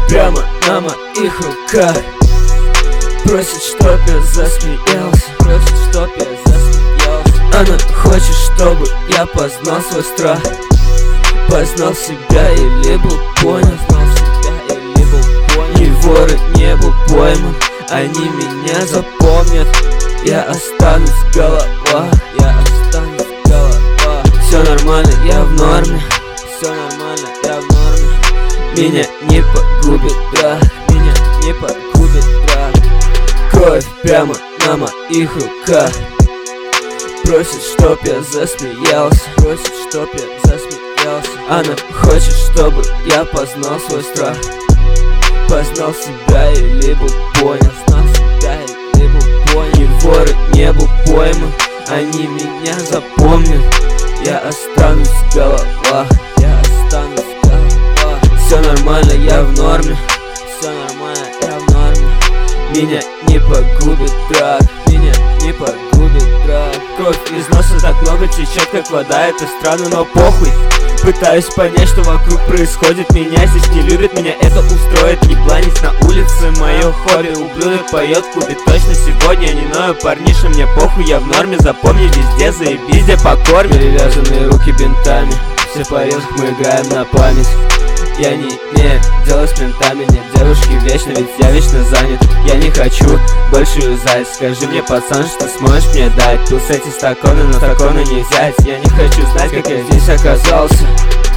прямо на моих руках. Просит, чтоб я засмеялся. Просит, чтоб я засмеялся. Она хочет, чтобы я познал свой страх. Познал себя или был понял. Ни воры не был пойман. Они меня запомнят. Я останусь в головах. Я останусь в головах. Все нормально, я в норме. Все нормально, я в норме. Меня не погубит страх. Меня не погубит страх. Кровь прямо на моих руках. Просит, чтоб я засмеялся. Просит, чтоб я засмеялся. Она хочет, чтобы я познал свой страх. Познал себя или был понял. Знал себя или был понял. Ни воры не был пойман. Они меня запомнят. Я останусь в головах. Я останусь в головах. Все нормально, я в норме. Все нормально, я в норме. Меня не погубит драк. Меня не погубит драк. Кровь из носа так много течет, как вода. Это странно, но похуй. Пытаюсь понять, что вокруг происходит. Меня здесь не любят, меня это устроит. Не планить на улице, мое хобби. Ублюдок поет в клубе, точно сегодня я не ною. Парниша, мне похуй, я в норме. Запомни, везде заебись, где покорми. Перевязанные руки бинтами. Все порезах мы играем на память. Я не имею дела с ментами. Нет девушки вечно, ведь я вечно занят. Я не хочу больше юзать. Скажи мне, пацан, что сможешь мне дать. Тут эти стаканы, но стаканы не взять. Я не хочу знать, как я здесь оказался.